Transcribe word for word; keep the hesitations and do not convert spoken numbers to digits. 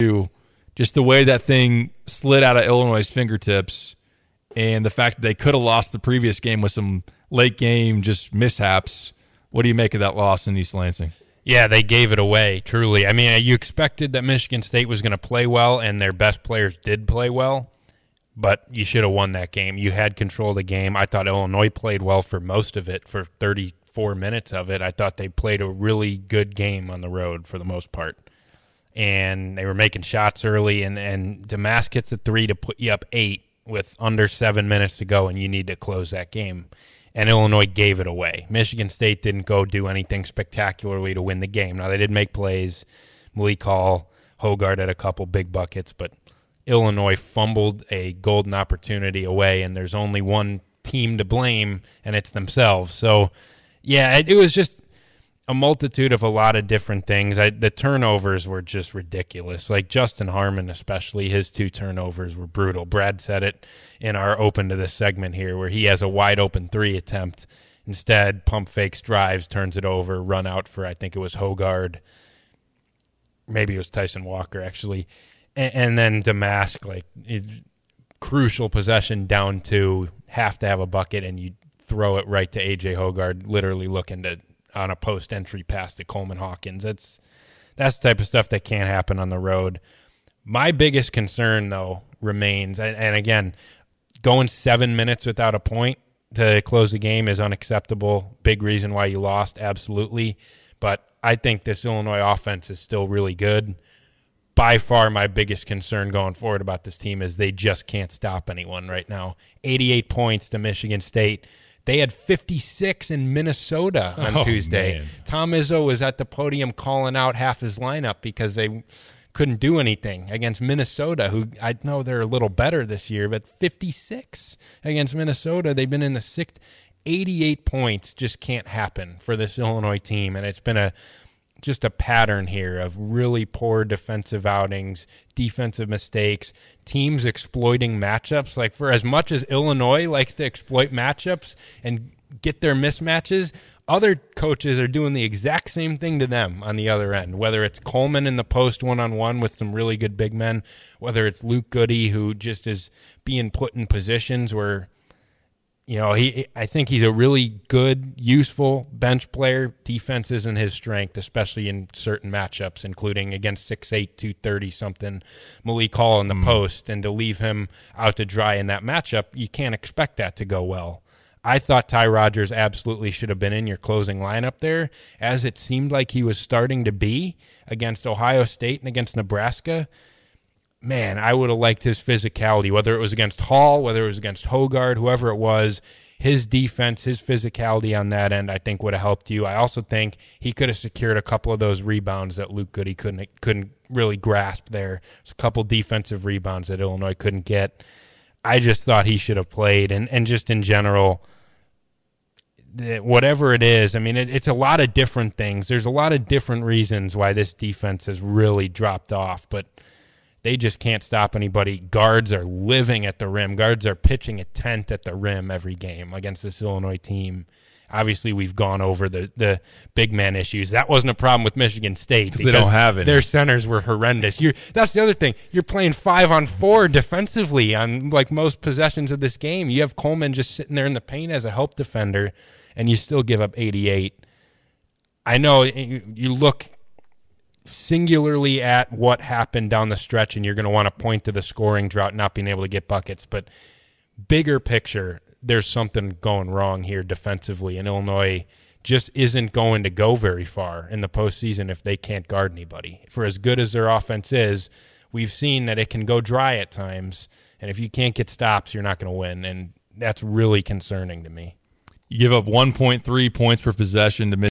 just the way that thing slid out of Illinois' fingertips and the fact that they could have lost the previous game with some late game just mishaps. What do you make of that loss in East Lansing? Yeah, they gave it away, truly. I mean, you expected that Michigan State was going to play well, and their best players did play well, but you should have won that game. You had control of the game. I thought Illinois played well for most of it, for thirty-four minutes of it. I thought they played a really good game on the road for the most part. And they were making shots early, and, and Damask gets a three to put you up eight with under seven minutes to go, and you need to close that game. And Illinois gave it away. Michigan State didn't go do anything spectacularly to win the game. Now, they did make plays. Malik Hall, Hogard had a couple big buckets, but Illinois fumbled a golden opportunity away, and there's only one team to blame, and it's themselves. So, yeah, it, it was just a multitude of a lot of different things. I, the turnovers were just ridiculous. Like Justin Harmon especially, his two turnovers were brutal. Brad said it in our open to this segment here where he has a wide open three attempt. Instead, pump fakes, drives, turns it over, run out for, I think it was Hogard. Maybe it was Tyson Walker, actually. And, and then Damask, like, crucial possession down to have to have a bucket, and you throw it right to A J Hogard, literally looking to on a post-entry pass to Coleman Hawkins. That's that's the type of stuff that can't happen on the road. My biggest concern, though, remains, and, and again, going seven minutes without a point to close the game is unacceptable. Big reason why you lost, absolutely. But I think this Illinois offense is still really good. By far my biggest concern going forward about this team is they just can't stop anyone right now. eighty-eight points to Michigan State. They had fifty-six in Minnesota on oh, Tuesday. Man. Tom Izzo was at the podium calling out half his lineup because they couldn't do anything against Minnesota, who I know they're a little better this year, but fifty-six against Minnesota. They've been in the sixth. eighty-eight points just can't happen for this Illinois team, and it's been a just a pattern here of really poor defensive outings, defensive mistakes, teams exploiting matchups. Like, for as much as Illinois likes to exploit matchups and get their mismatches, other coaches are doing the exact same thing to them on the other end, whether it's Coleman in the post one-on-one with some really good big men, whether it's Luke Goody, who just is being put in positions where, you know, he. I think he's a really good, useful bench player. Defense isn't his strength, especially in certain matchups, including against six eight, two thirty-something Malik Hall in the mm. post. And to leave him out to dry in that matchup, you can't expect that to go well. I thought Ty Rodgers absolutely should have been in your closing lineup there, as it seemed like he was starting to be against Ohio State and against Nebraska. Man, I would have liked his physicality, whether it was against Hall, whether it was against Hogard, whoever it was. His defense, his physicality on that end, I think would have helped you. I also think he could have secured a couple of those rebounds that Luke Goody couldn't couldn't really grasp there. There's a couple defensive rebounds that Illinois couldn't get. I just thought he should have played, and, and just in general, whatever it is, I mean, it, it's a lot of different things. There's a lot of different reasons why this defense has really dropped off, but they just can't stop anybody. Guards are living at the rim. Guards are pitching a tent at the rim every game against this Illinois team. Obviously, we've gone over the, the big man issues. That wasn't a problem with Michigan State because they don't have it. Their centers were horrendous. You're, that's the other thing. You're playing five on four defensively on like most possessions of this game. You have Coleman just sitting there in the paint as a help defender, and you still give up eighty-eight. I know you, you look singularly at what happened down the stretch, and you're going to want to point to the scoring drought, not being able to get buckets. But bigger picture, there's something going wrong here defensively, and Illinois just isn't going to go very far in the postseason if they can't guard anybody. For as good as their offense is, we've seen that it can go dry at times, and if you can't get stops, you're not going to win, and that's really concerning to me. You give up one point three points per possession to